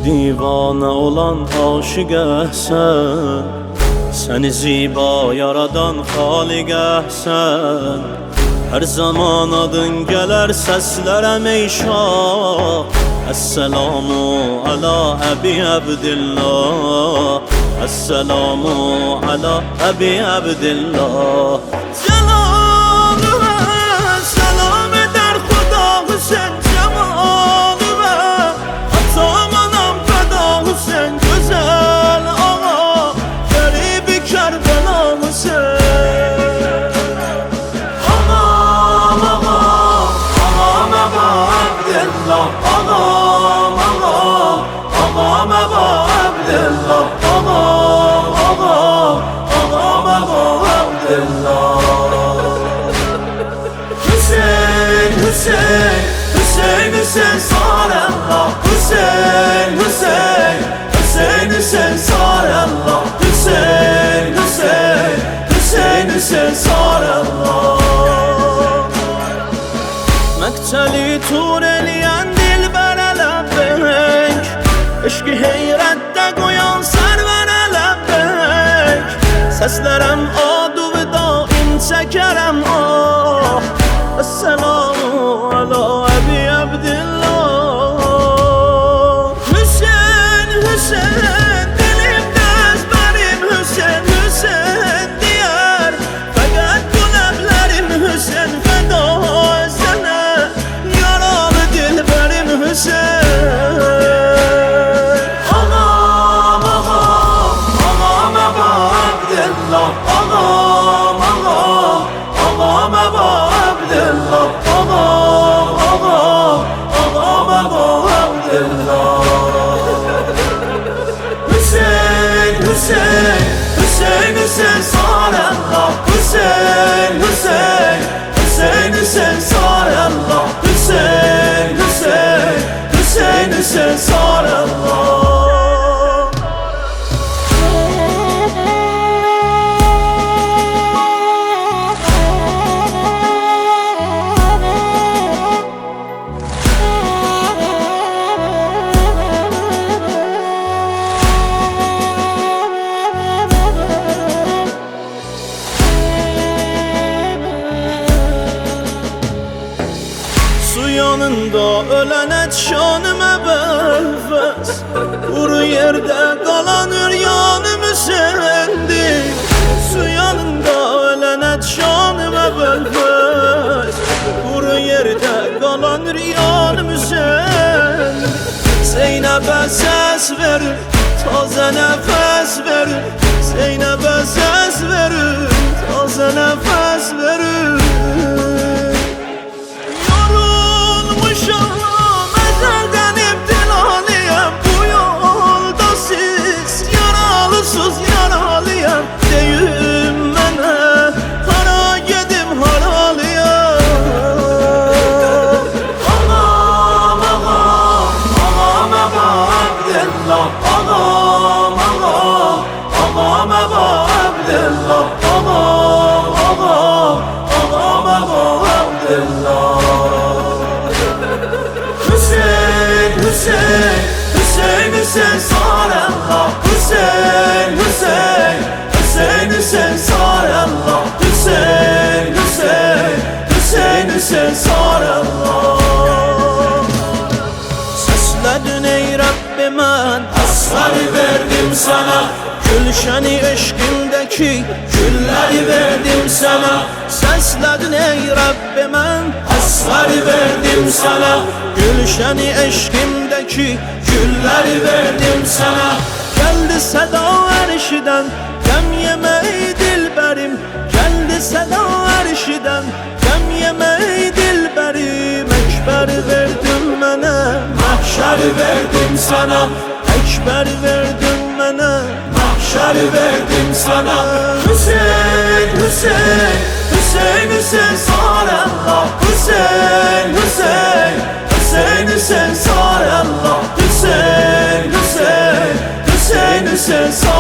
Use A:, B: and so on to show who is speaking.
A: divane olan aşıqəhsən, səni ziba yaradan xaliqəhsən. Hər zaman adın gələr səslərəm ey şah. Əssəlamu əla Əbi Əbdillah, Əssəlamu əla Əbi Əbdillah. Səlam edər Xuda Hüseyn cəmalıma, atam anam fəda Hüseyn gözəl ağa, qəribi Kərbəla Hüseyn. Ağam ağam, ağam əba Əbdillah, ağam ağam, ağam əba Əbdillah, ağam ağam, ağam əba Əbdillah. Hüseyin, Hüseyin, Hüseyin, Hüseyin Sarallah. Hüseyin, Hüseyin, Hüseyin, Hüseyin Sarallah. Hüseyin, Hüseyin, Hüseyin, Hüseyin Sarallah. Məqtəli tur eləyən dilbərə ləbbeyk, eşqi heyrətdə qoyan sərvərə ləbbeyk. Səslərəm adu və daim çəkərəm ah. Esselamu ala Əbi Əbdillah. Hüseyin, Hüseyin, dilimdə əzbərim Hüseyin, Hüseyin deyər. Fəqət bu ləblərim Hüseyin fəda sənə, yaralı dilbərim Hüseyin. Ağam ağam, ağam əba Əbdillah, ağam ağam, ağam əba Əbdillah, ağam ağam, ağam əba Əbdillah. Hüseyin, Hüseyin, Hüseyin, Hüseyin Sarallah. Hüseyin, Hüseyin, Hüseyin, Hüseyin Sarallah. Hüseyin, Hüseyin, Hüseyin, Hüseyin Sarallah. Yanında ölənə şanımə bəlfəz, quru yerdə qalan üryanım Hüseyindir. Su yanında ölənə şanımə bəlfəz, quru yerdə qalan üryanım Hüseyindir. Zeynəbə səs verir, tazə nəfəs verir. Zeynəbə səs verir, tazə nəfəs verir. Əzəldən ibtilalıyəm, bu yolda siz yaralısız yaralıyəm. Deyin mənə, hara gedim haralıyəm. Ağam ağam, ağam əba Əbdillah, ağam ağam, ağam əba Əbdillah, ağam ağam, ağam əba Əbdillah. Hüseyin, Hüseyin, Hüseyin, Hüseyin Sarallah. Hüseyin, Hüseyin, Hüseyin, Hüseyin Sarallah. Hüseyin, Hüseyin, Hüseyin, Hüseyin Sarallah. Səslədin ey Rəbbi mən, əsləri verdim sənə. Gülşəni eşqimdəki gülləri verdim sənə. Səslədin ey Rəbbi mən, əsləri verdim sənə. Gülşəni eşqimdəki gülləri verdim sənə. Gəldi səda ərşidən, qəm yemək dilbərim. Gəldi səda ərşidən, qəm yemək dilbərim. Əkbər verdim mənə, məhşəri verdim sənə. Əkbər verdim mənə, məhşəri verdim sənə. Hüseyin, Hüseyin, Hüseyin, Hüseyin Sarallah. Hüseyin, Hüseyin, Hüseyin, Hüseyin Sarallah. Hüseyin, Hüseyin, Hüseyin, Hüseyin Sarallah.